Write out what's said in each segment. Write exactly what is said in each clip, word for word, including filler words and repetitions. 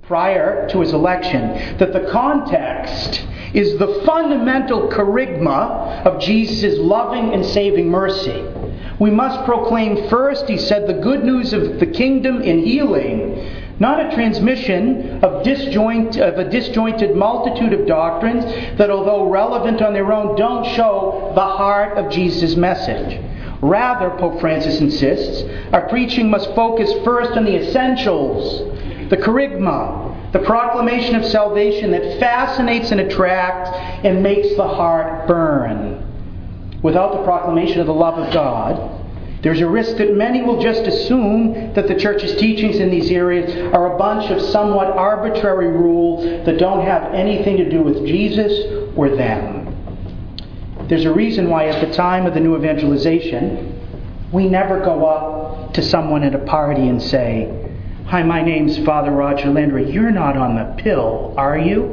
prior to his election, that the context is the fundamental charisma of Jesus' loving and saving mercy. We must proclaim first, he said, the good news of the kingdom in healing, not a transmission of disjoint of a disjointed multitude of doctrines that, although relevant on their own, don't show the heart of Jesus' message. Rather, Pope Francis insists, our preaching must focus first on the essentials, the charisma, the proclamation of salvation that fascinates and attracts and makes the heart burn. Without the proclamation of the love of God, there's a risk that many will just assume that the Church's teachings in these areas are a bunch of somewhat arbitrary rules that don't have anything to do with Jesus or them. There's a reason why at the time of the new evangelization, we never go up to someone at a party and say, "Hi, my name's Father Roger Landry. You're not on the pill, are you?"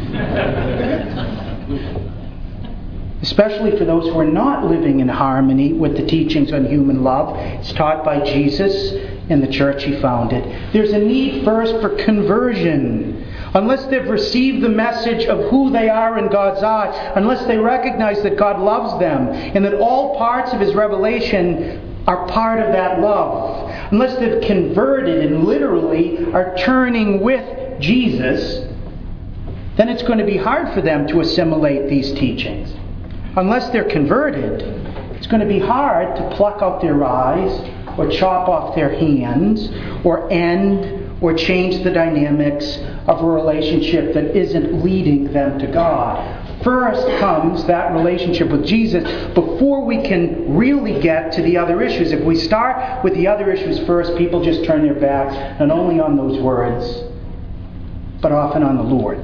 Especially for those who are not living in harmony with the teachings on human love. It's taught by Jesus in the church he founded. There's a need first for conversion. Unless they've received the message of who they are in God's eye, unless they recognize that God loves them and that all parts of his revelation are part of that love, unless they've converted and literally are turning with Jesus, then it's going to be hard for them to assimilate these teachings. Unless they're converted, it's going to be hard to pluck out their eyes or chop off their hands or end or change the dynamics of a relationship that isn't leading them to God. First comes that relationship with Jesus before we can really get to the other issues. If we start with the other issues first, people just turn their backs not only on those words, but often on the Lord.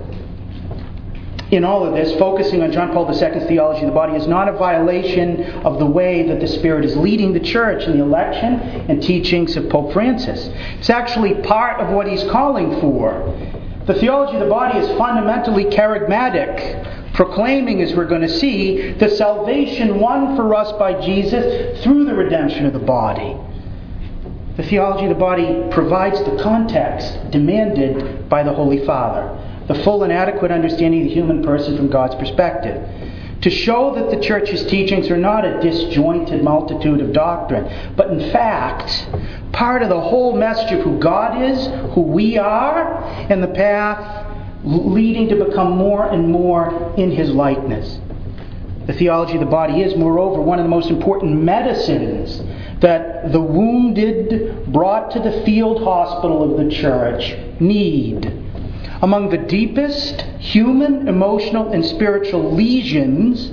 In all of this, focusing on John Paul the Second's theology of the body is not a violation of the way that the Spirit is leading the Church in the election and teachings of Pope Francis. It's actually part of what he's calling for. The theology of the body is fundamentally charismatic, proclaiming, as we're going to see, the salvation won for us by Jesus through the redemption of the body. The theology of the body provides the context demanded by the Holy Father, the full and adequate understanding of the human person from God's perspective, to show that the Church's teachings are not a disjointed multitude of doctrine, but in fact, part of the whole message of who God is, who we are, and the path leading to become more and more in his likeness. The theology of the body is, moreover, one of the most important medicines that the wounded brought to the field hospital of the Church need. Among the deepest human, emotional, and spiritual lesions,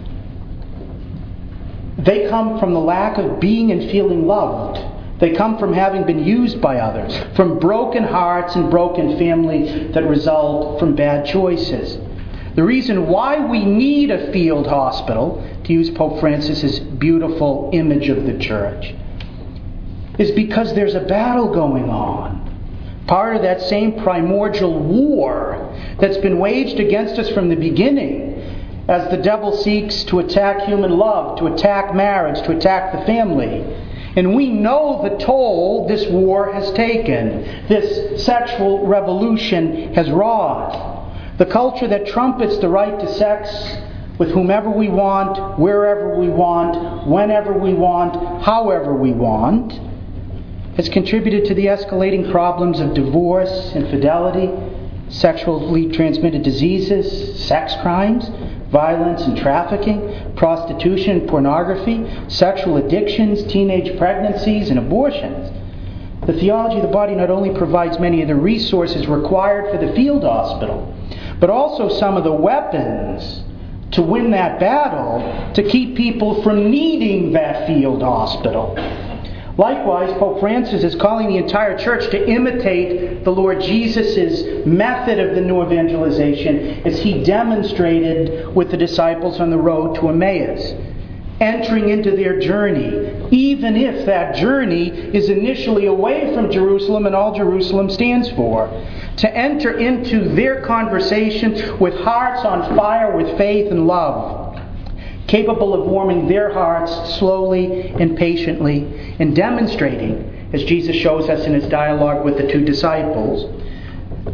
they come from the lack of being and feeling loved. They come from having been used by others, from broken hearts and broken families that result from bad choices. The reason why we need a field hospital, to use Pope Francis's beautiful image of the Church, is because there's a battle going on. Part of that same primordial war that's been waged against us from the beginning, as the devil seeks to attack human love, to attack marriage, to attack the family. And we know the toll this war has taken, this sexual revolution has wrought. The culture that trumpets the right to sex with whomever we want, wherever we want, whenever we want, however we want, has contributed to the escalating problems of divorce, infidelity, sexually transmitted diseases, sex crimes, violence and trafficking, prostitution, pornography, sexual addictions, teenage pregnancies, and abortions. The theology of the body not only provides many of the resources required for the field hospital, but also some of the weapons to win that battle, to keep people from needing that field hospital. Likewise, Pope Francis is calling the entire Church to imitate the Lord Jesus' method of the new evangelization as he demonstrated with the disciples on the road to Emmaus, entering into their journey, even if that journey is initially away from Jerusalem and all Jerusalem stands for, to enter into their conversation with hearts on fire with faith and love, capable of warming their hearts slowly and patiently, and demonstrating, as Jesus shows us in his dialogue with the two disciples, that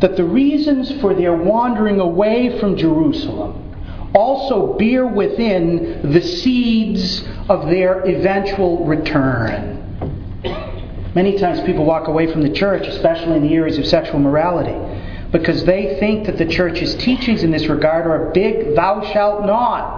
that the reasons for their wandering away from Jerusalem also bear within the seeds of their eventual return. Many times people walk away from the church, especially in the areas of sexual morality, because they think that the church's teachings in this regard are a big thou shalt not.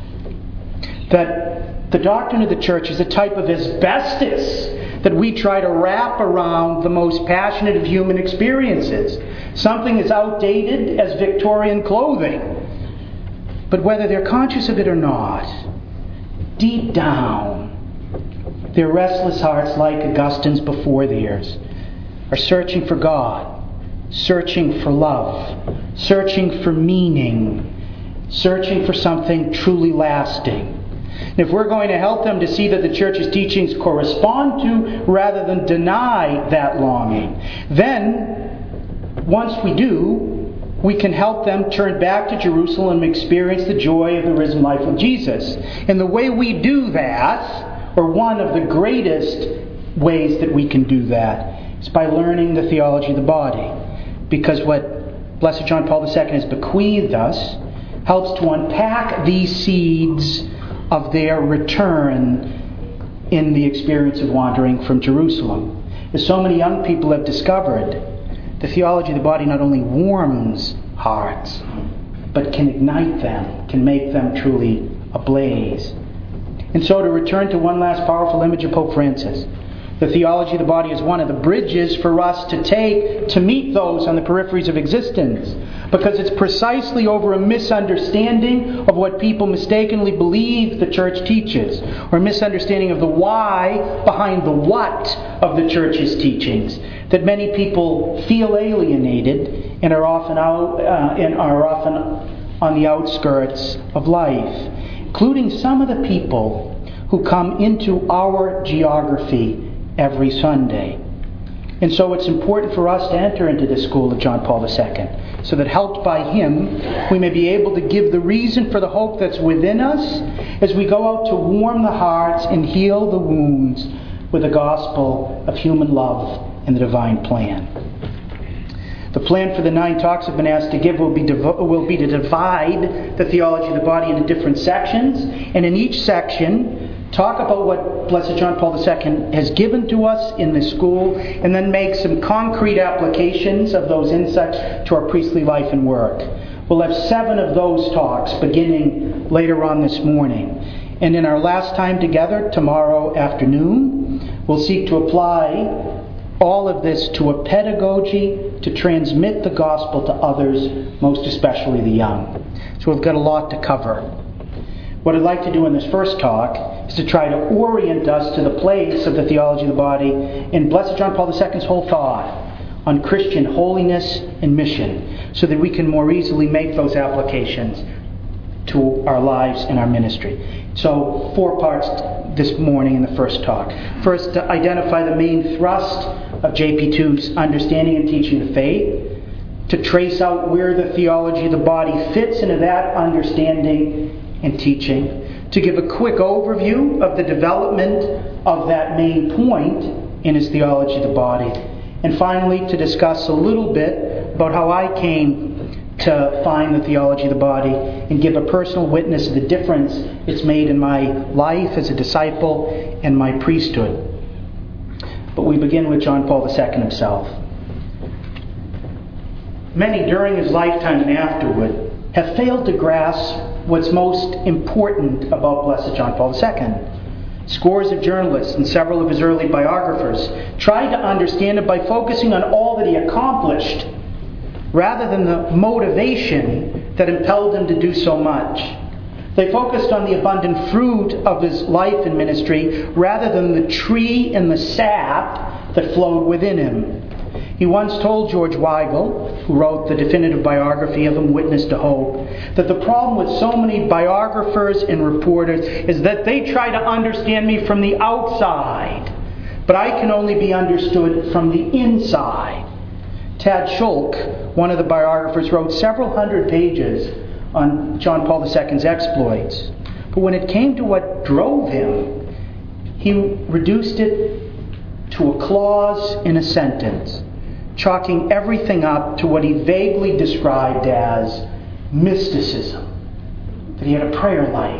That the doctrine of the church is a type of asbestos that we try to wrap around the most passionate of human experiences. Something as outdated as Victorian clothing. But whether they're conscious of it or not, deep down, their restless hearts, like Augustine's before theirs, are searching for God, searching for love, searching for meaning, searching for something truly lasting. And if we're going to help them to see that the church's teachings correspond to rather than deny that longing, then once we do, we can help them turn back to Jerusalem and experience the joy of the risen life of Jesus. And the way we do that, or one of the greatest ways that we can do that, is by learning the theology of the body. Because what Blessed John Paul the Second has bequeathed us helps to unpack these seeds of their return in the experience of wandering from Jerusalem. As so many young people have discovered, the theology of the body not only warms hearts, but can ignite them, can make them truly ablaze. And so, to return to one last powerful image of Pope Francis, the theology of the body is one of the bridges for us to take to meet those on the peripheries of existence, because it's precisely over a misunderstanding of what people mistakenly believe the church teaches, or a misunderstanding of the why behind the what of the church's teachings, that many people feel alienated and are often out uh, and are often on the outskirts of life, including some of the people who come into our geography every Sunday. And so it's important for us to enter into this school of John Paul the Second, so that helped by him, we may be able to give the reason for the hope that's within us as we go out to warm the hearts and heal the wounds with the gospel of human love and the divine plan. The plan for the nine talks I've been asked to give will be, devo- will be to divide the theology of the body into different sections, and in each section talk about what Blessed John Paul the Second has given to us in this school, and then make some concrete applications of those insights to our priestly life and work. We'll have seven of those talks beginning later on this morning. And in our last time together, tomorrow afternoon, we'll seek to apply all of this to a pedagogy to transmit the gospel to others, most especially the young. So we've got a lot to cover. What I'd like to do in this first talk is to try to orient us to the place of the theology of the body in Blessed John Paul the Second's whole thought on Christian holiness and mission, so that we can more easily make those applications to our lives and our ministry. So, four parts this morning in the first talk. First, to identify the main thrust of J P two's understanding and teaching the faith, to trace out where the theology of the body fits into that understanding and teaching, to give a quick overview of the development of that main point in his theology of the body, and finally to discuss a little bit about how I came to find the theology of the body and give a personal witness of the difference it's made in my life as a disciple and my priesthood. But we begin with John Paul the Second himself. Many during his lifetime and afterward have failed to grasp what's most important about Blessed John Paul the Second. Scores of journalists and several of his early biographers tried to understand it by focusing on all that he accomplished, rather than the motivation that impelled him to do so much. They focused on the abundant fruit of his life and ministry, rather than the tree and the sap that flowed within him. He once told George Weigel, who wrote the definitive biography of him, Witness to Hope, that the problem with so many biographers and reporters is that they try to understand me from the outside, but I can only be understood from the inside. Tad Schulk, one of the biographers, wrote several hundred pages on John Paul the Second's exploits. But when it came to what drove him, he reduced it to a clause in a sentence. chalking everything up to what he vaguely described as mysticism, that he had a prayer life.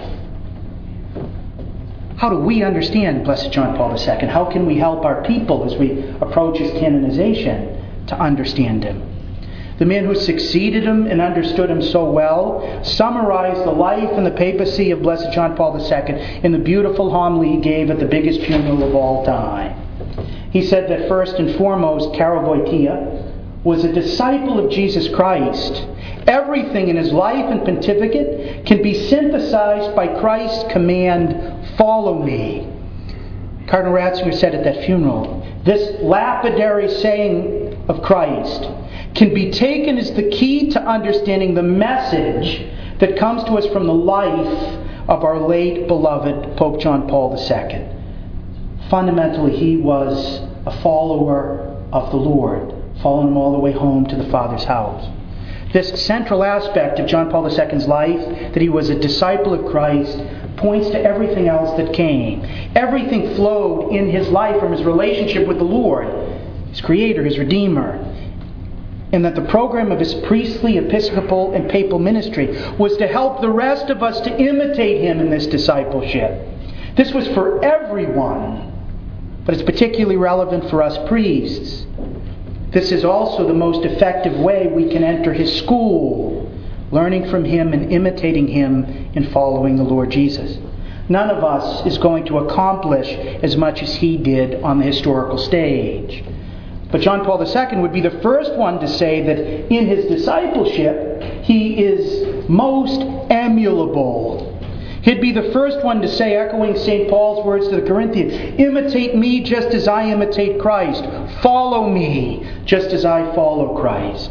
How do we understand Blessed John Paul the Second? How can we help our people as we approach his canonization to understand him? The man who succeeded him and understood him so well summarized the life and the papacy of Blessed John Paul the Second in the beautiful homily he gave at the biggest funeral of all time. He said that first and foremost, Karol Wojtyła was a disciple of Jesus Christ. Everything in his life and pontificate can be synthesized by Christ's command, "Follow me." Cardinal Ratzinger said at that funeral, this lapidary saying of Christ can be taken as the key to understanding the message that comes to us from the life of our late beloved Pope John Paul the Second. Fundamentally, he was a follower of the Lord, following him all the way home to the Father's house. This central aspect of John Paul the Second's life, that he was a disciple of Christ, points to everything else that came. Everything flowed in his life from his relationship with the Lord, his Creator, his Redeemer. And that the program of his priestly, episcopal, and papal ministry was to help the rest of us to imitate him in this discipleship. This was for everyone, but it's particularly relevant for us priests. This is also the most effective way we can enter his school, learning from him and imitating him in following the Lord Jesus. None of us is going to accomplish as much as he did on the historical stage. But John Paul the Second would be the first one to say that in his discipleship, he is most emulable. He'd be the first one to say, echoing Saint Paul's words to the Corinthians, "Imitate me just as I imitate Christ. Follow me just as I follow Christ."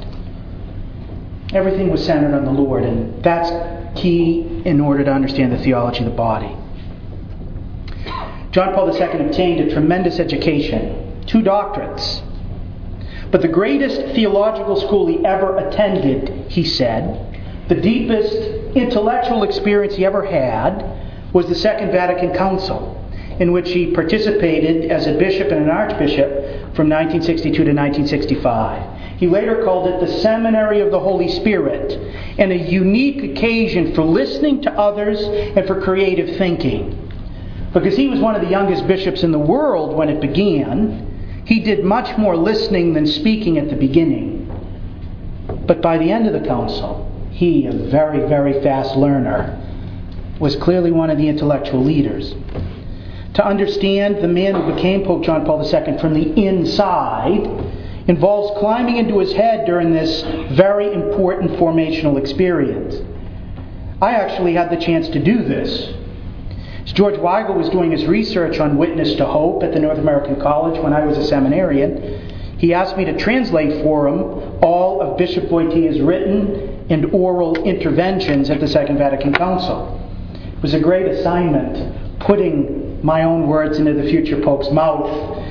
Everything was centered on the Lord, and that's key in order to understand the theology of the body. John Paul the Second obtained a tremendous education, two doctorates. But the greatest theological school he ever attended, he said, the deepest intellectual experience he ever had, was the Second Vatican Council, in which he participated as a bishop and an archbishop from nineteen sixty-two to nineteen sixty-five. He later called it the Seminary of the Holy Spirit, and a unique occasion for listening to others and for creative thinking. Because he was one of the youngest bishops in the world when it began, he did much more listening than speaking at the beginning. But by the end of the council, he, a very, very fast learner, was clearly one of the intellectual leaders. To understand the man who became Pope John Paul the Second from the inside involves climbing into his head during this very important formational experience. I actually had the chance to do this. As George Weigel was doing his research on Witness to Hope at the North American College when I was a seminarian, he asked me to translate for him all of Bishop Wojtyła's written and oral interventions at the Second Vatican Council. It was a great assignment, putting my own words into the future Pope's mouth.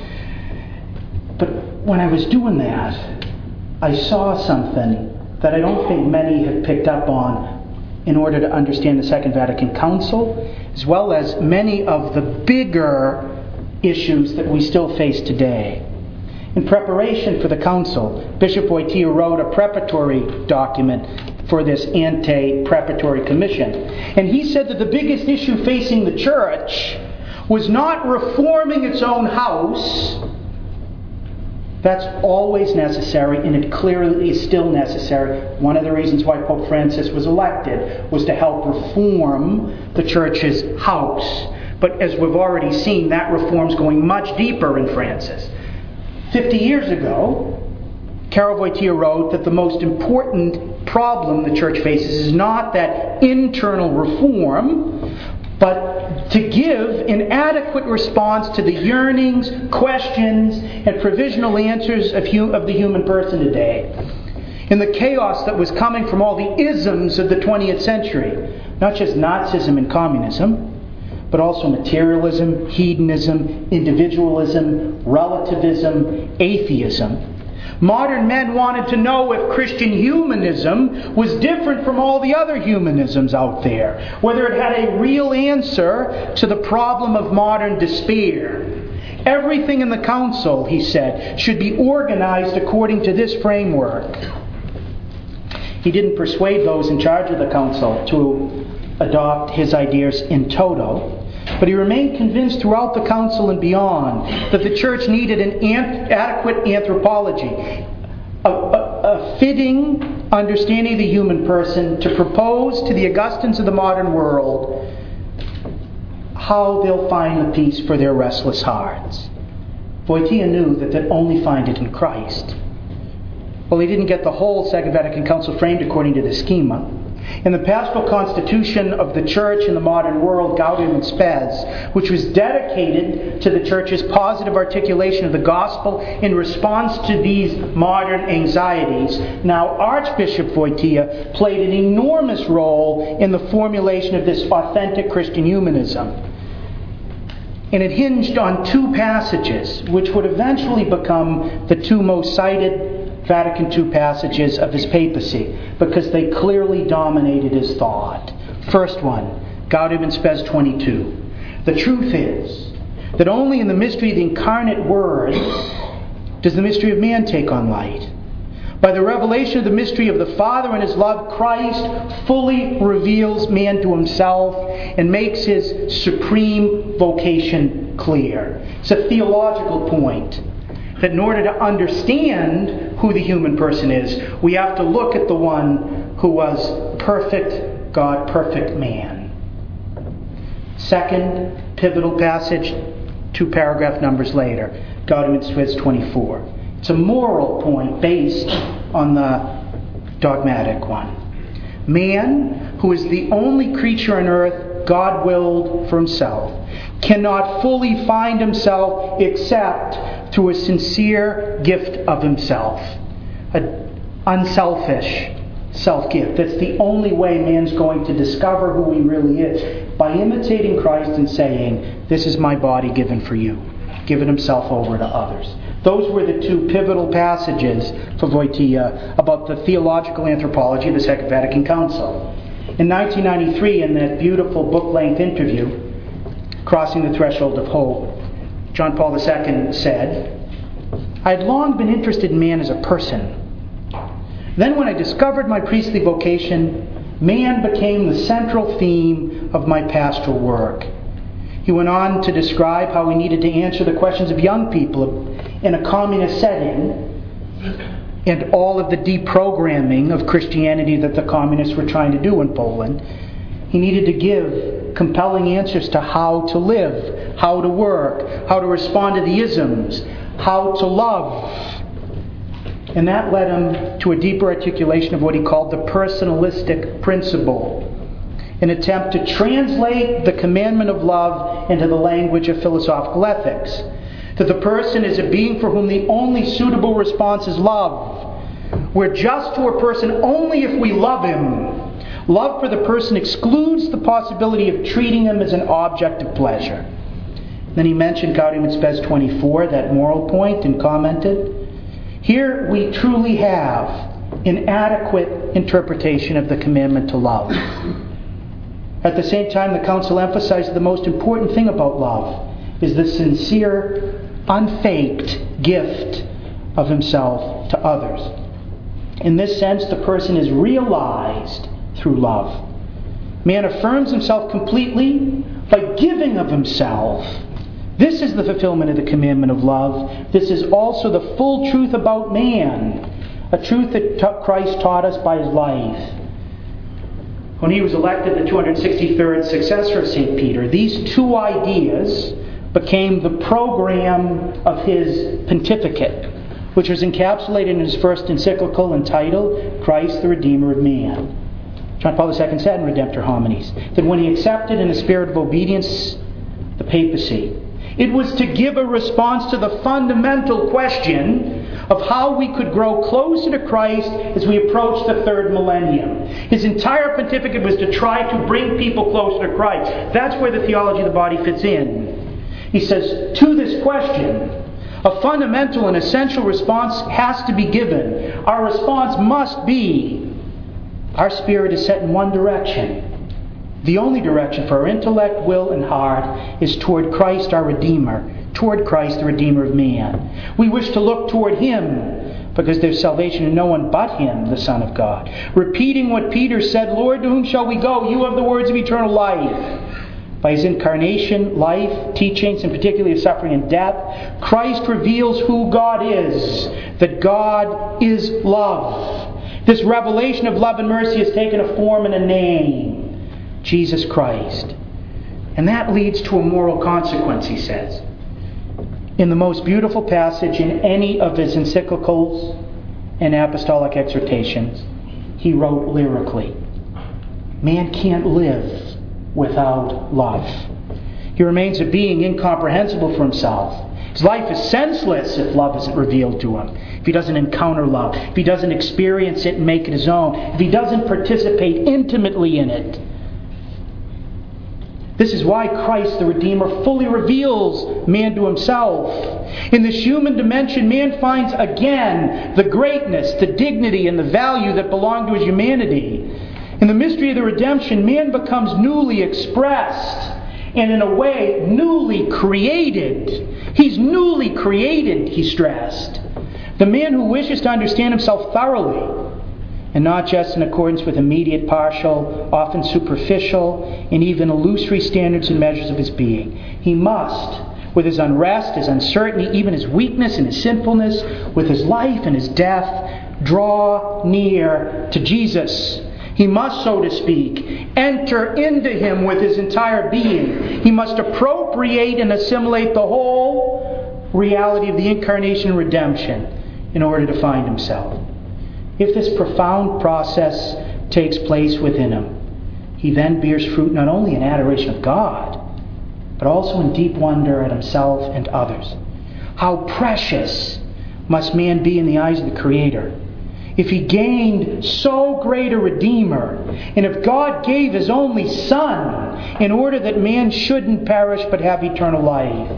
But when I was doing that, I saw something that I don't think many have picked up on in order to understand the Second Vatican Council, as well as many of the bigger issues that we still face today. In preparation for the council, Bishop Wojtyła wrote a preparatory document for this ante-preparatory commission. And he said that the biggest issue facing the church was not reforming its own house. That's always necessary, and it clearly is still necessary. One of the reasons why Pope Francis was elected was to help reform the church's house. But as we've already seen, that reform's going much deeper in Francis. Fifty years ago, Karol Wojtyła wrote that the most important problem the church faces is not that internal reform, but to give an adequate response to the yearnings, questions, and provisional answers of, hu- of the human person today. In the chaos that was coming from all the isms of the twentieth century, not just Nazism and communism, but also materialism, hedonism, individualism, relativism, atheism. Modern men wanted to know if Christian humanism was different from all the other humanisms out there, whether it had a real answer to the problem of modern despair. Everything in the council, he said, should be organized according to this framework. He didn't persuade those in charge of the council to adopt his ideas in toto, but he remained convinced throughout the council and beyond that the church needed an ant- adequate anthropology, a, a, a fitting understanding of the human person to propose to the Augustines of the modern world how they'll find the peace for their restless hearts. Wojtyła knew that they'd only find it in Christ. Well, he didn't get the whole Second Vatican Council framed according to the schema. In the pastoral constitution of the Church in the modern world, Gaudium et Spes, which was dedicated to the Church's positive articulation of the gospel in response to these modern anxieties, now Archbishop Wojtyła played an enormous role in the formulation of this authentic Christian humanism. And it hinged on two passages, which would eventually become the two most cited Vatican Two passages of his papacy, because they clearly dominated his thought. First one, Gaudium et Spes twenty-two. The truth is that only in the mystery of the incarnate Word does the mystery of man take on light. By the revelation of the mystery of the Father and His love, Christ fully reveals man to himself and makes his supreme vocation clear. It's a theological point. That in order to understand who the human person is, we have to look at the one who was perfect God, perfect man. Second pivotal passage, two paragraph numbers later, Gaudium et Spes twenty-four. It's a moral point based on the dogmatic one. Man, who is the only creature on earth God willed for himself, cannot fully find himself except through a sincere gift of himself. An unselfish self-gift. That's the only way man's going to discover who he really is. By imitating Christ and saying, this is my body given for you. Giving himself over to others. Those were the two pivotal passages for Wojtyła about the theological anthropology of the Second Vatican Council. In nineteen ninety-three, in that beautiful book-length interview, Crossing the Threshold of Hope, John Paul the Second said, I had long been interested in man as a person. Then when I discovered my priestly vocation, man became the central theme of my pastoral work. He went on to describe how we needed to answer the questions of young people in a communist setting and all of the deprogramming of Christianity that the communists were trying to do in Poland. He needed to give compelling answers to how to live, how to work, how to respond to the isms, how to love. And that led him to a deeper articulation of what he called the personalistic principle, an attempt to translate the commandment of love into the language of philosophical ethics. That the person is a being for whom the only suitable response is love. We're just to a person only if we love him. Love for the person excludes the possibility of treating him as an object of pleasure. Then he mentioned Gaudium et Spes twenty-four, that moral point, and commented, here we truly have an adequate interpretation of the commandment to love. At the same time, the Council emphasized the most important thing about love is the sincere, unfaked gift of himself to others. In this sense, the person is realized through love. Man affirms himself completely by giving of himself. This is the fulfillment of the commandment of love. This is also the full truth about man, a truth that t- Christ taught us by his life. When he was elected the two hundred sixty-third successor of Saint Peter, these two ideas became the program of his pontificate, which was encapsulated in his first encyclical entitled Christ the Redeemer of Man. John Paul the Second said in Redemptor Homines that when he accepted in a spirit of obedience the papacy, it was to give a response to the fundamental question of how we could grow closer to Christ as we approach the third millennium. His entire pontificate was to try to bring people closer to Christ. That's where the theology of the body fits in. He says, to this question, a fundamental and essential response has to be given. Our response must be, our spirit is set in one direction. The only direction for our intellect, will, and heart is toward Christ our Redeemer, toward Christ, the Redeemer of man. We wish to look toward Him because there's salvation in no one but Him, the Son of God. Repeating what Peter said, Lord, to whom shall we go? You have the words of eternal life. By His incarnation, life, teachings, and particularly His suffering and death, Christ reveals who God is, that God is love. This revelation of love and mercy has taken a form and a name, Jesus Christ. And that leads to a moral consequence, he says. In the most beautiful passage in any of his encyclicals and apostolic exhortations, he wrote lyrically, man can't live without love. He remains a being incomprehensible for himself. His life is senseless if love isn't revealed to him. If he doesn't encounter love, if he doesn't experience it and make it his own, if he doesn't participate intimately in it. This is why Christ the Redeemer fully reveals man to himself. In this human dimension, man finds again the greatness, the dignity, and the value that belong to his humanity. In the mystery of the redemption, man becomes newly expressed and in a way newly created. He's newly created, he stressed. The man who wishes to understand himself thoroughly, and not just in accordance with immediate, partial, often superficial, and even illusory standards and measures of his being. He must, with his unrest, his uncertainty, even his weakness and his sinfulness, with his life and his death, draw near to Jesus. He must, so to speak, enter into Him with his entire being. He must appropriate and assimilate the whole reality of the incarnation and redemption in order to find himself. If this profound process takes place within him, he then bears fruit not only in adoration of God, but also in deep wonder at himself and others. How precious must man be in the eyes of the Creator if he gained so great a Redeemer, and if God gave His only Son in order that man shouldn't perish but have eternal life.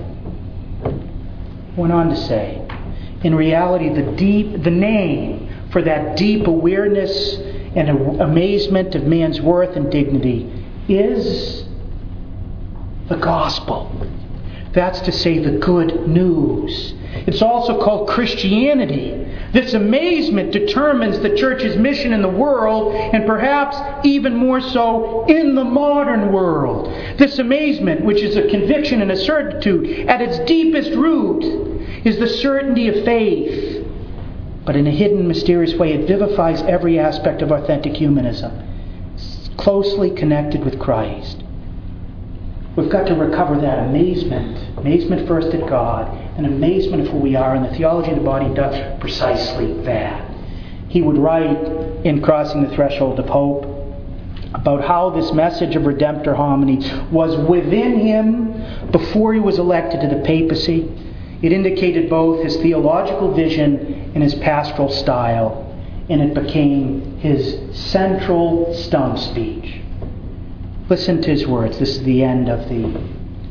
Went on to say, in reality, the deep, the name for that deep awareness and amazement of man's worth and dignity is the gospel. That's to say, the good news. It's also called Christianity. This amazement determines the church's mission in the world, and perhaps even more so in the modern world. This amazement, which is a conviction and a certitude, at its deepest root is the certainty of faith. But in a hidden, mysterious way, it vivifies every aspect of authentic humanism. It's closely connected with Christ. We've got to recover that amazement. Amazement first at God, and amazement of who we are. And the theology of the body does precisely that. He would write in Crossing the Threshold of Hope about how this message of Redemptor Homini was within him before he was elected to the papacy. It indicated both his theological vision and his pastoral style, and it became his central stump speech. Listen to his words. This is the end of the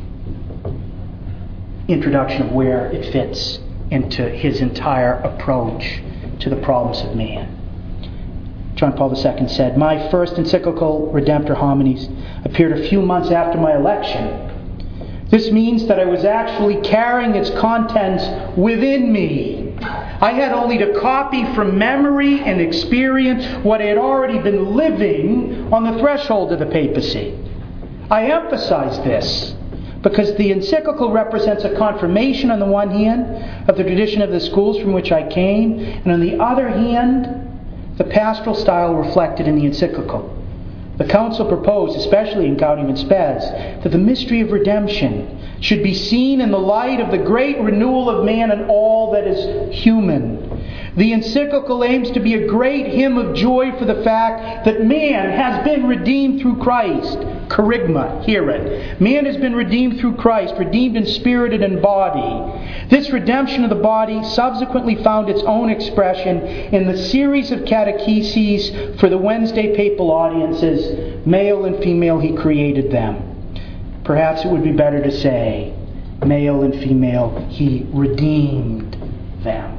introduction of where it fits into his entire approach to the problems of man. John Paul the Second said, my first encyclical, Redemptor Hominis, appeared a few months after my election. This means that I was actually carrying its contents within me. I had only to copy from memory and experience what I had already been living on the threshold of the papacy. I emphasize this because the encyclical represents a confirmation on the one hand of the tradition of the schools from which I came, and on the other hand, the pastoral style reflected in the encyclical. The Council proposed, especially in Gaudium et Spes, that the mystery of redemption should be seen in the light of the great renewal of man and all that is human. The encyclical aims to be a great hymn of joy for the fact that man has been redeemed through Christ. Kerygma, hear it. Man has been redeemed through Christ, redeemed in spirit and in body. This redemption of the body subsequently found its own expression in the series of catecheses for the Wednesday papal audiences. Male and female, He created them. Perhaps it would be better to say, male and female, He redeemed them.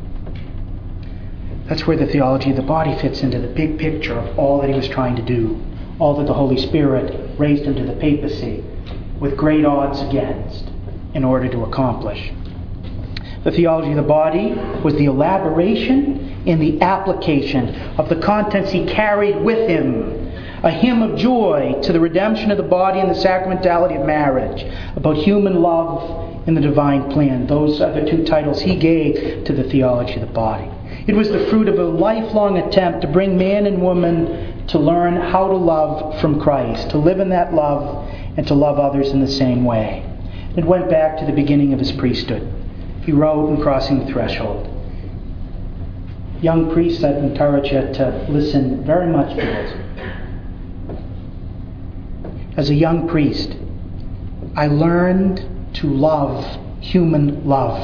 That's where the theology of the body fits into the big picture of all that he was trying to do. All that the Holy Spirit raised him to the papacy with great odds against. in order to accomplish. The theology of the body was the elaboration and the application of the contents he carried with him. A hymn of joy to the redemption of the body and the sacramentality of marriage, about human love and the divine plan. Those are the two titles he gave to the theology of the body. It was the fruit of a lifelong attempt to bring man and woman to learn how to love from Christ, to live in that love and to love others in the same way. It went back to the beginning of his priesthood. He wrote in Crossing the Threshold. Young priests, I'd encourage you to listen very much to this. As a young priest, I learned to love human love.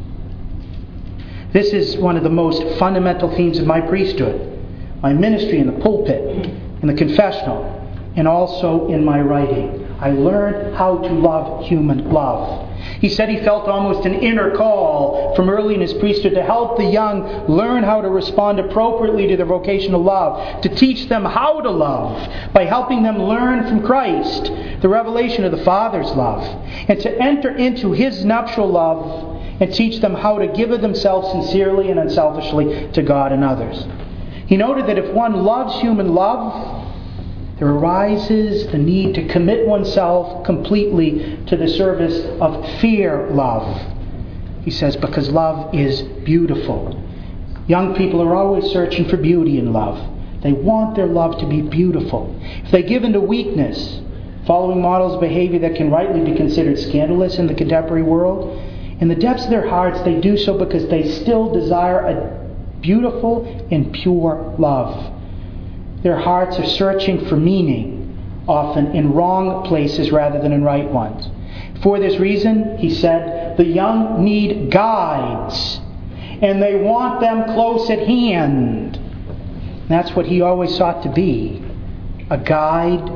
This is one of the most fundamental themes of my priesthood, my ministry in the pulpit, in the confessional, and also in my writing. I learned how to love human love. He said he felt almost an inner call from early in his priesthood to help the young learn how to respond appropriately to their vocation of love, to teach them how to love by helping them learn from Christ the revelation of the Father's love, and to enter into his nuptial love and teach them how to give of themselves sincerely and unselfishly to God and others. He noted that if one loves human love, there arises the need to commit oneself completely to the service of fear love. He says, because love is beautiful. Young people are always searching for beauty in love. They want their love to be beautiful. If they give into weakness, following models of behavior that can rightly be considered scandalous in the contemporary world, in the depths of their hearts they do so because they still desire a beautiful and pure love. Their hearts are searching for meaning, often in wrong places rather than in right ones. For this reason, he said, the young need guides, and they want them close at hand. And that's what he always sought to be, a guide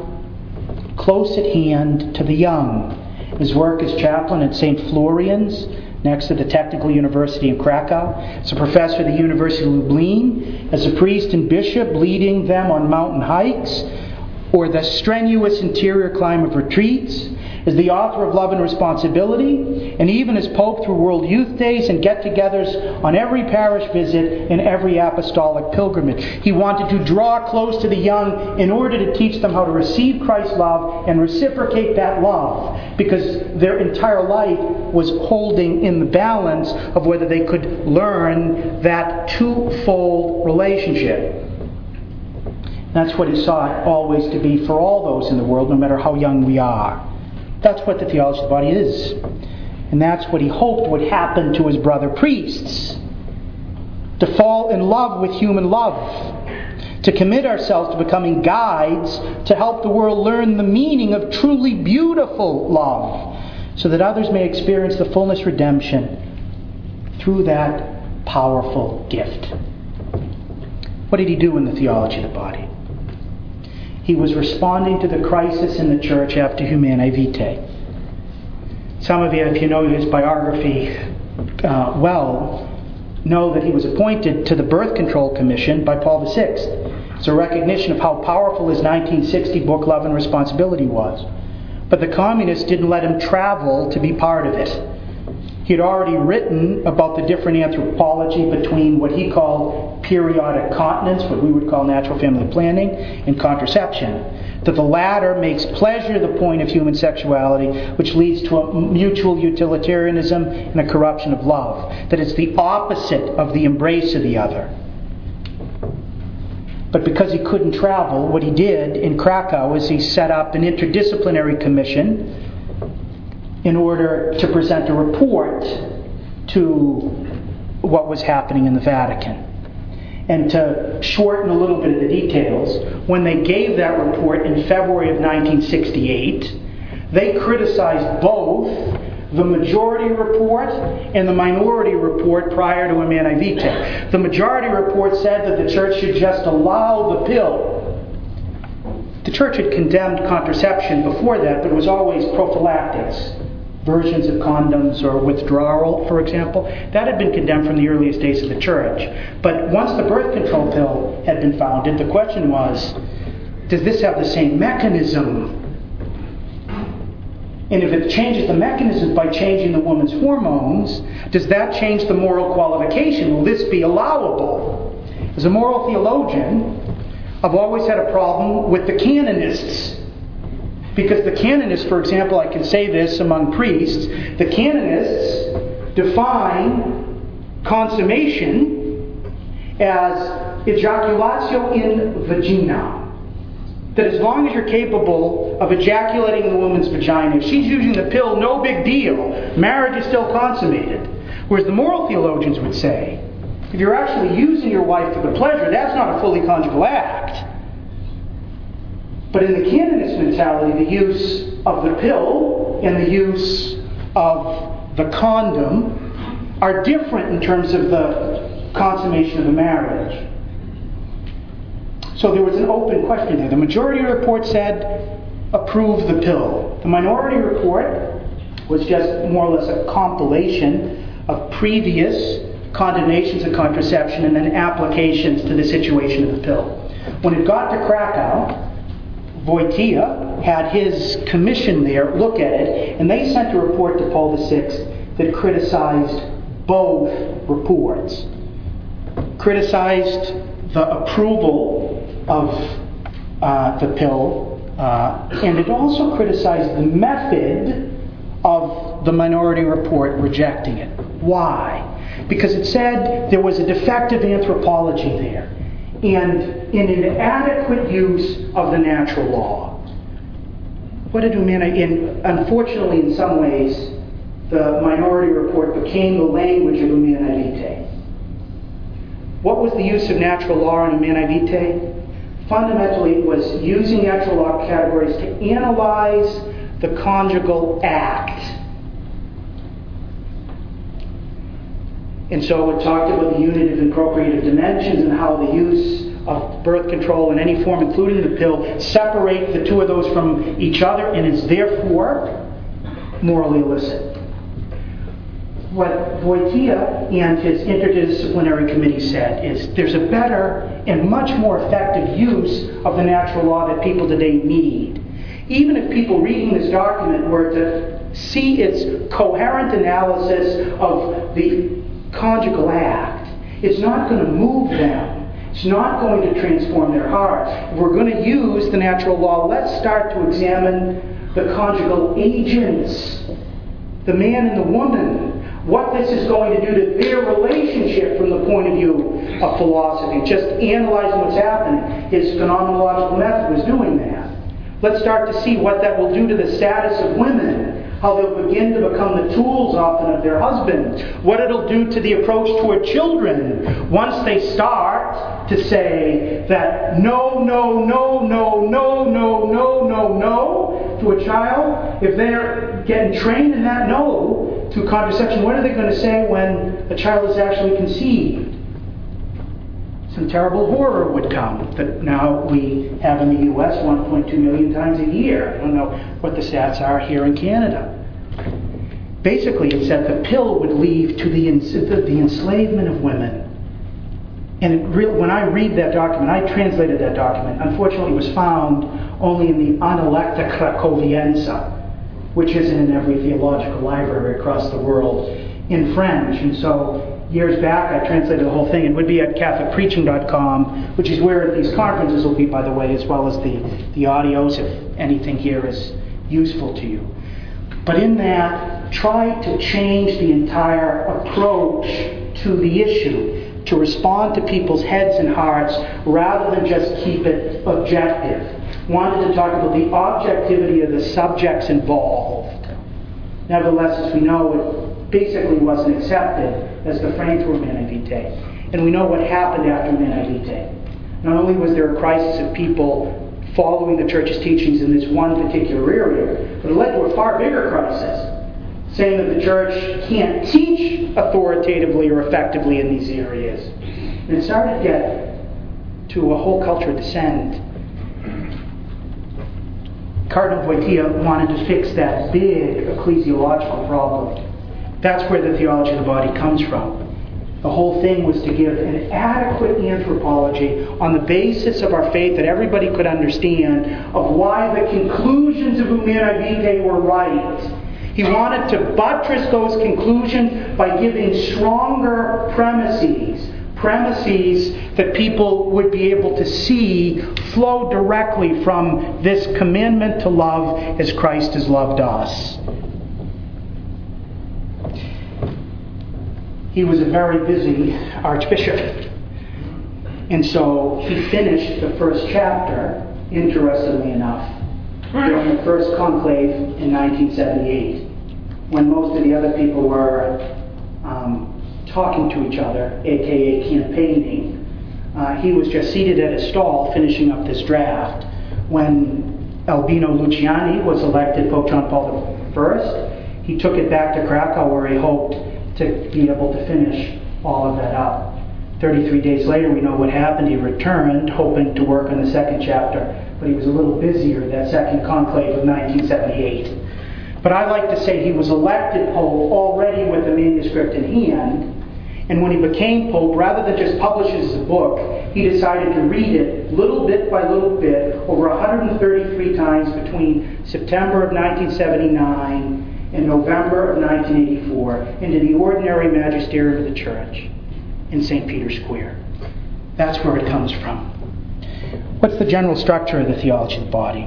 close at hand to the young. His work as chaplain at Saint Florian's, next to the Technical University in Krakow, as a professor at the University of Lublin, as a priest and bishop leading them on mountain hikes, or the strenuous interior climb of retreats, as the author of Love and Responsibility, and even as Pope through World Youth Days and get-togethers on every parish visit and every apostolic pilgrimage. He wanted to draw close to the young in order to teach them how to receive Christ's love and reciprocate that love, because their entire life was holding in the balance of whether they could learn that twofold relationship. That's what he sought always to be for all those in the world, no matter how young we are. That's what the theology of the body is. And that's what he hoped would happen to his brother priests. To fall in love with human love. To commit ourselves to becoming guides to help the world learn the meaning of truly beautiful love, so that others may experience the fullness redemption through that powerful gift. What did he do in the theology of the body? He was responding to the crisis in the church after Humanae Vitae. Some of you, if you know his biography uh, well, know that he was appointed to the Birth Control Commission by Paul the Sixth. It's a recognition of how powerful his nineteen sixty book Love and Responsibility was. But the communists didn't let him travel to be part of it. He had already written about the different anthropology between what he called periodic continence, what we would call natural family planning, and contraception. That the latter makes pleasure the point of human sexuality, which leads to a mutual utilitarianism and a corruption of love. That it's the opposite of the embrace of the other. But because he couldn't travel, what he did in Krakow is he set up an interdisciplinary commission in order to present a report to what was happening in the Vatican. And to shorten a little bit of the details, when they gave that report in February of nineteen sixty-eight, they criticized both the majority report and the minority report prior to Humanae Vitae. The majority report said that the church should just allow the pill. The church had condemned contraception before that, but it was always prophylactics. Versions of condoms or withdrawal, for example, that had been condemned from the earliest days of the church. But once the birth control pill had been founded, the question was, does this have the same mechanism And if it changes the mechanisms by changing the woman's hormones, does that change the moral qualification? Will this be allowable? As a moral theologian, I've always had a problem with the canonists. Because the canonists, for example, I can say this among priests, the canonists define consummation as ejaculatio in vagina. That as long as you're capable of ejaculating in the woman's vagina, if she's using the pill, no big deal. Marriage is still consummated. Whereas the moral theologians would say, if you're actually using your wife for the pleasure, that's not a fully conjugal act. But in the canonist mentality, the use of the pill and the use of the condom are different in terms of the consummation of the marriage. So there was an open question there. The majority report said, approve the pill. The minority report was just more or less a compilation of previous condemnations of contraception and then applications to the situation of the pill. When it got to Krakow, Wojtyła had his commission there look at it, and they sent a report to Paul the Sixth that criticized both reports. Criticized the approval of uh, the pill, uh, and it also criticized the method of the minority report rejecting it. Why? Because it said there was a defective anthropology there and an inadequate use of the natural law. What did Humana, in, unfortunately in some ways, the minority report became the language of Humanae Vitae. What was the use of natural law in Humanae Vitae? Fundamentally, it was using natural law categories to analyze the conjugal act. And so it talked about the unitive and procreative dimensions and how the use of birth control in any form, including the pill, separate the two of those from each other and is therefore morally illicit. What Wojtyła and his interdisciplinary committee said is there's a better and much more effective use of the natural law that people today need. Even if people reading this document were to see its coherent analysis of the conjugal act, it's not going to move them. It's not going to transform their hearts. If we're going to use the natural law, let's start to examine the conjugal agents, the man and the woman, what this is going to do to their relationship from the point of view of philosophy. Just analyzing what's happening. His phenomenological method was doing that. Let's start to see what that will do to the status of women, how they'll begin to become the tools often of their husbands, what it'll do to the approach toward children once they start to say that no, no, no, no, no, no, no, no, no to a child. If they're getting trained in that no to contraception, what are they going to say when a child is actually conceived? Some terrible horror would come that now we have in the U S one point two million times a year. I don't know what the stats are here in Canada. Basically, it said the pill would lead to the, ens- the enslavement of women. And it re- when I read that document, I translated that document. Unfortunately, it was found only in the Analecta Krakowiense, which isn't in every theological library across the world, in French. And so years back, I translated the whole thing. It would be at Catholic Preaching dot com, which is where these conferences will be, by the way, as well as the, the audios, if anything here is useful to you. But in that, try to change the entire approach to the issue, to respond to people's heads and hearts, rather than just keep it objective. Wanted to talk about the objectivity of the subjects involved. Nevertheless, as we know, it basically wasn't accepted as the frame for Humanae Vitae. And we know what happened after Humanae Vitae. Not only was there a crisis of people following the Church's teachings in this one particular area, but it led to a far bigger crisis, saying that the Church can't teach authoritatively or effectively in these areas. And it started to get to a whole culture descent. Cardinal Wojtyła wanted to fix that big ecclesiological problem. That's where the theology of the body comes from. The whole thing was to give an adequate anthropology on the basis of our faith that everybody could understand of why the conclusions of Humanae Vitae were right. He wanted to buttress those conclusions by giving stronger premises, premises that people would be able to see flow directly from this commandment to love as Christ has loved us. He was a very busy archbishop. And so he finished the first chapter, interestingly enough, during the first conclave in nineteen seventy-eight, when most of the other people were um, talking to each other, aka campaigning. Uh, he was just seated at a stall finishing up this draft when Albino Luciani was elected Pope John Paul the First. He took it back to Krakow where he hoped to be able to finish all of that up. thirty-three days later, we know what happened. He returned, hoping to work on the second chapter, but he was a little busier that second conclave of nineteen seventy-eight. But I like to say he was elected Pope already with the manuscript in hand, and when he became Pope, rather than just publish it as a book, he decided to read it little bit by little bit over one hundred thirty-three times between September of nineteen seventy-nine and November of nineteen eighty-four into the ordinary magisterium of the Church in Saint Peter's Square. That's where it comes from. What's the general structure of the theology of the body?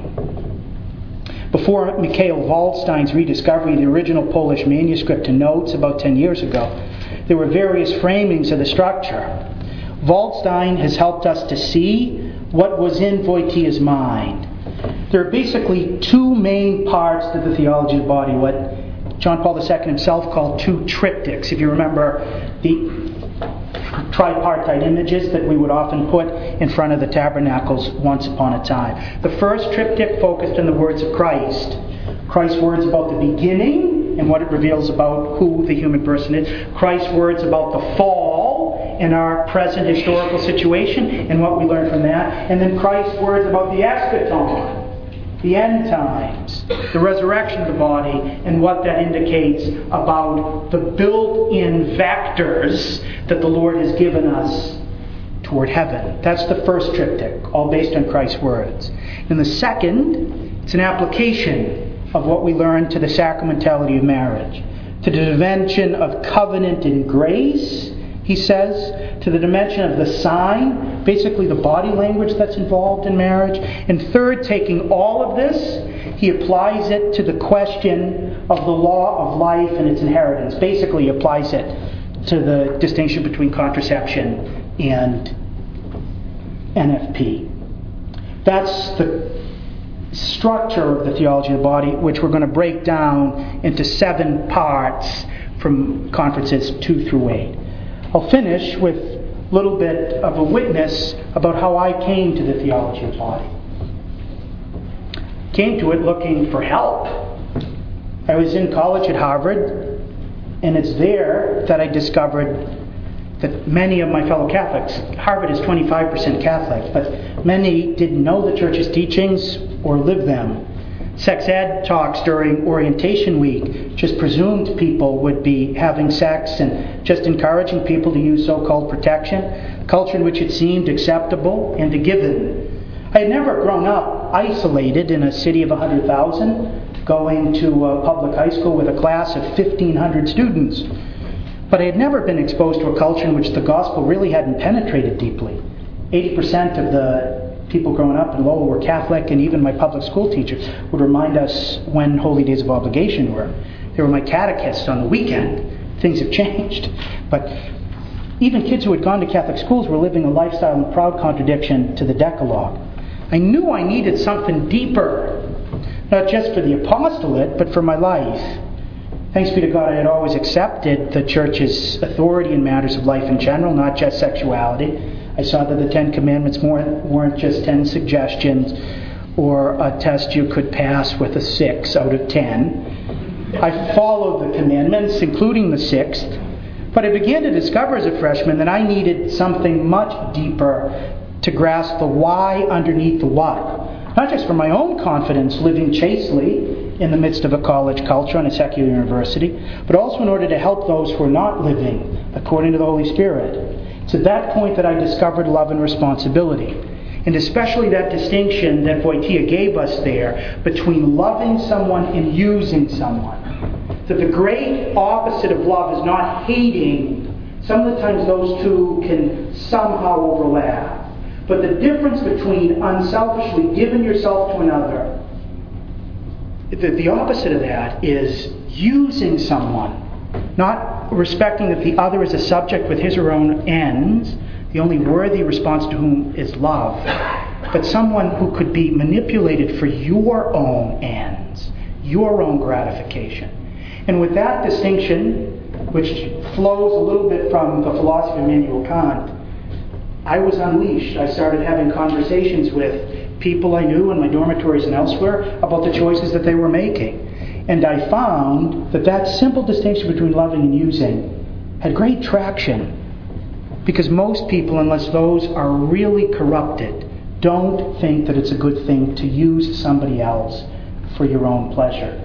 Before Mikhail Waldstein's rediscovery of the original Polish manuscript and notes about ten years ago, there were various framings of the structure. Waldstein has helped us to see what was in Wojtyła's mind. There are basically two main parts to the theology of the body, what John Paul the Second himself called two triptychs. If you remember the tripartite images that we would often put in front of the tabernacles once upon a time. The first triptych focused on the words of Christ. Christ's words about the beginning and what it reveals about who the human person is. Christ's words about the fall and our present historical situation and what we learn from that. And then Christ's words about the eschaton, the end times, the resurrection of the body, and what that indicates about the built-in vectors that the Lord has given us toward heaven. That's the first triptych, all based on Christ's words. And the second, it's an application of what we learn to the sacramentality of marriage, to the dimension of covenant and grace, he says, to the dimension of the sign, basically the body language that's involved in marriage. And third, taking all of this, he applies it to the question of the law of life and its inheritance. Basically, he applies it to the distinction between contraception and N F P. That's the structure of the theology of the body, which we're going to break down into seven parts from conferences two through eight. I'll finish with a little bit of a witness about how I came to the theology of the body. Came to it looking for help. I was in college at Harvard, and it's there that I discovered that many of my fellow Catholics, Harvard is twenty-five percent Catholic, but many didn't know the Church's teachings or live them. Sex ed talks during orientation week just presumed people would be having sex and just encouraging people to use so-called protection, a culture in which it seemed acceptable and a given. I had never grown up isolated in a city of one hundred thousand, going to a public high school with a class of fifteen hundred students. But I had never been exposed to a culture in which the gospel really hadn't penetrated deeply. eighty percent of the people growing up in Lowell were Catholic, and even my public school teachers would remind us when holy days of obligation were. They were my catechists on the weekend. Things have changed. But even kids who had gone to Catholic schools were living a lifestyle in proud contradiction to the Decalogue. I knew I needed something deeper, not just for the apostolate, but for my life. Thanks be to God, I had always accepted the Church's authority in matters of life in general, not just sexuality. I saw that the Ten Commandments weren't just ten suggestions or a test you could pass with a six out of ten. I followed the commandments, including the sixth, but I began to discover as a freshman that I needed something much deeper to grasp the why underneath the what. Not just for my own confidence living chastely in the midst of a college culture and a secular university, but also in order to help those who are not living according to the Holy Spirit. It's at that point that I discovered love and responsibility, and especially that distinction that Wojtyła gave us there between loving someone and using someone. That the great opposite of love is not hating. Some of the times those two can somehow overlap. But the difference between unselfishly giving yourself to another, the, the opposite of that is using someone. Not respecting that the other is a subject with his or her own ends, the only worthy response to whom is love, but someone who could be manipulated for your own ends, your own gratification. And with that distinction, which flows a little bit from the philosophy of Immanuel Kant, I was unleashed. I started having conversations with people I knew in my dormitories and elsewhere about the choices that they were making. And I found that that simple distinction between loving and using had great traction. Because most people, unless those are really corrupted, don't think that it's a good thing to use somebody else for your own pleasure.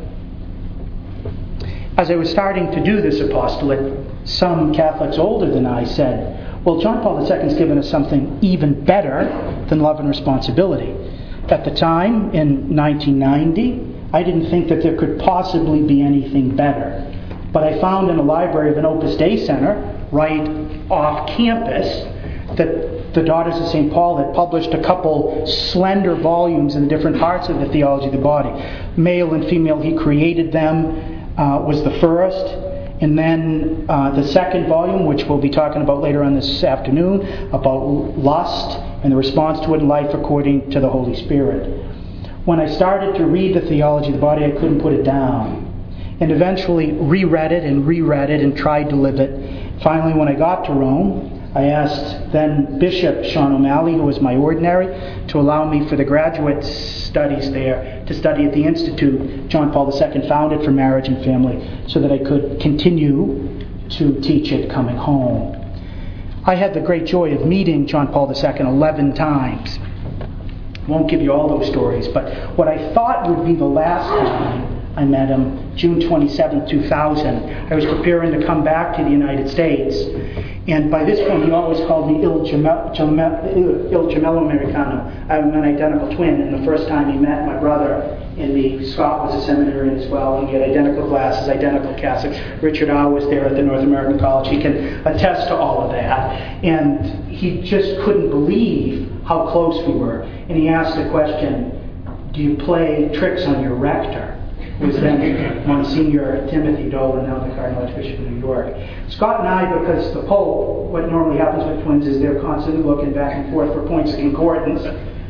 As I was starting to do this apostolate, some Catholics older than I said, well, John Paul the Second has given us something even better than love and responsibility. At the time, in nineteen ninety, I didn't think that there could possibly be anything better. But I found in a library of an Opus Dei center, right off campus, that the Daughters of Saint Paul had published a couple slender volumes in the different parts of the theology of the body. Male and female, he created them, uh, was the first. And then uh, the second volume, which we'll be talking about later on this afternoon, about lust and the response to it in life according to the Holy Spirit. When I started to read the theology of the body, I couldn't put it down. And eventually reread it and reread it and tried to live it. Finally, when I got to Rome, I asked then Bishop Sean O'Malley, who was my ordinary, to allow me for the graduate studies there to study at the Institute John Paul the Second founded for marriage and family, so that I could continue to teach it coming home. I had the great joy of meeting John Paul the Second eleven times. I won't give you all those stories, but what I thought would be the last time I met him, June twenty-seventh, two thousand. I was preparing to come back to the United States, and by this point he always called me Il Gemello Americano. I'm an identical twin, and the first time he met my brother in me, Scott was a seminarian as well, and he had identical glasses, identical cassocks. Richard Ah was there at the North American College. He can attest to all of that. And he just couldn't believe how close we were. And he asked the question, do you play tricks on your rector? Who was then Monsignor Timothy Dolan, now the Cardinal Archbishop of New York. Scott and I, because the Pope, what normally happens with twins is they're constantly looking back and forth for points of concordance.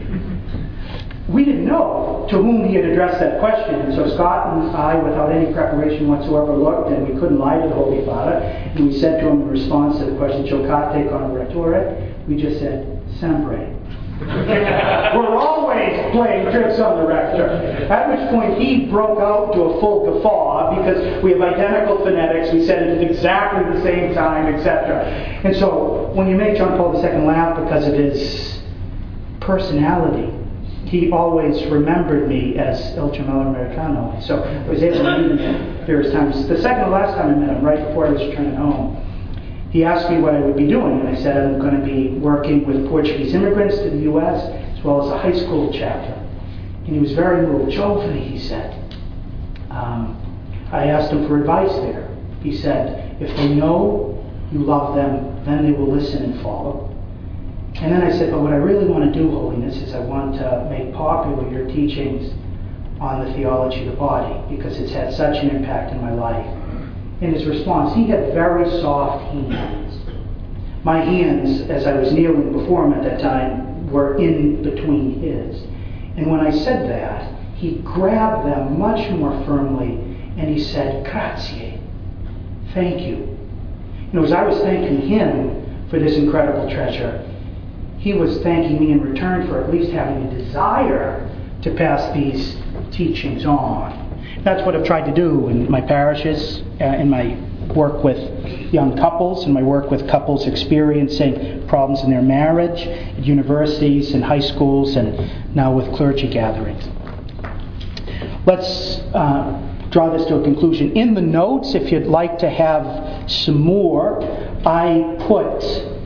We didn't know to whom he had addressed that question. And so Scott and I, without any preparation whatsoever, looked, and we couldn't lie to the Holy Father. And we said to him in response to the question, Giocate con Rettore, we just said, Sempre. We're always playing tricks on the rector. At which point he broke out to a full guffaw because we have identical phonetics, we said it at exactly the same time, et cetera. And so when you make John Paul the Second laugh because of his personality, he always remembered me as Il Gemello Americano. So I was able to meet him various times. The second and last time I met him, right before I was returning home, he asked me what I would be doing, and I said I'm going to be working with Portuguese immigrants to the U S as well as a high school chapter. And he was very moved. Giovanni, he said. Um, I asked him for advice there. He said, if they know you love them, then they will listen and follow. And then I said, but what I really want to do, Holiness, is I want to make popular your teachings on the theology of the body, because it's had such an impact in my life. In his response, he had very soft hands. My hands, as I was kneeling before him at that time, were in between his. And when I said that, he grabbed them much more firmly, and he said, Grazie, thank you. You know, as I was thanking him for this incredible treasure, he was thanking me in return for at least having a desire to pass these teachings on. That's what I've tried to do in my parishes, uh, in my work with young couples, in my work with couples experiencing problems in their marriage, at universities and high schools, and now with clergy gatherings. Let's uh, draw this to a conclusion. In the notes, if you'd like to have some more, I put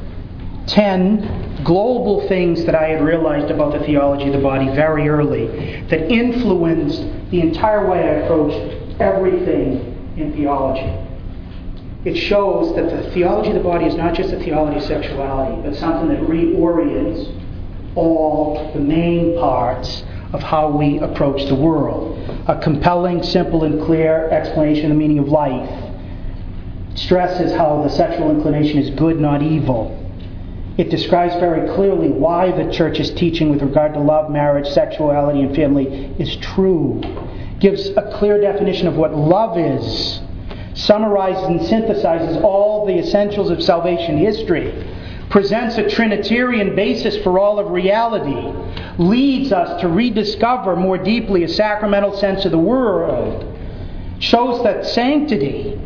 ten global things that I had realized about the theology of the body very early that influenced the entire way I approached everything in theology. It shows that the theology of the body is not just a theology of sexuality, but something that reorients all the main parts of how we approach the world. A compelling, simple, and clear explanation of the meaning of life stresses how the sexual inclination is good, not evil. It describes very clearly why the Church's teaching with regard to love, marriage, sexuality, and family is true. Gives a clear definition of what love is. Summarizes and synthesizes all the essentials of salvation history. Presents a Trinitarian basis for all of reality. Leads us to rediscover more deeply a sacramental sense of the world. Shows that sanctity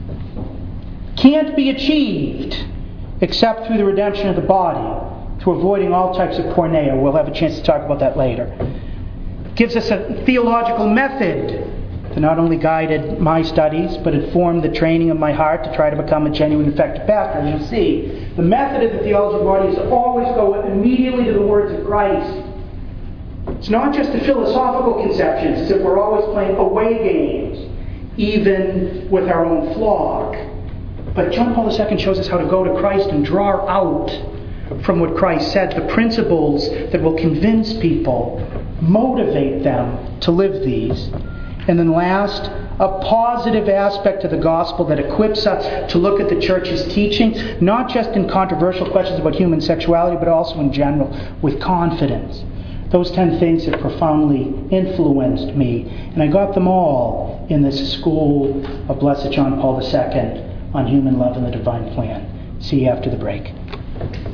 can't be achieved except through the redemption of the body, through avoiding all types of porneia. We'll have a chance to talk about that later. Gives us a theological method that not only guided my studies, but informed the training of my heart to try to become a genuine, effective pastor. As you'll see, the method of the theology of the body is to always go immediately to the words of Christ. It's not just the philosophical conceptions, as if we're always playing away games, even with our own flock. But John Paul the Second shows us how to go to Christ and draw out from what Christ said the principles that will convince people, motivate them to live these. And then last, a positive aspect of the gospel that equips us to look at the Church's teaching, not just in controversial questions about human sexuality, but also in general, with confidence. Those ten things have profoundly influenced me, and I got them all in this school of Blessed John Paul the Second on human love and the divine plan. See you after the break.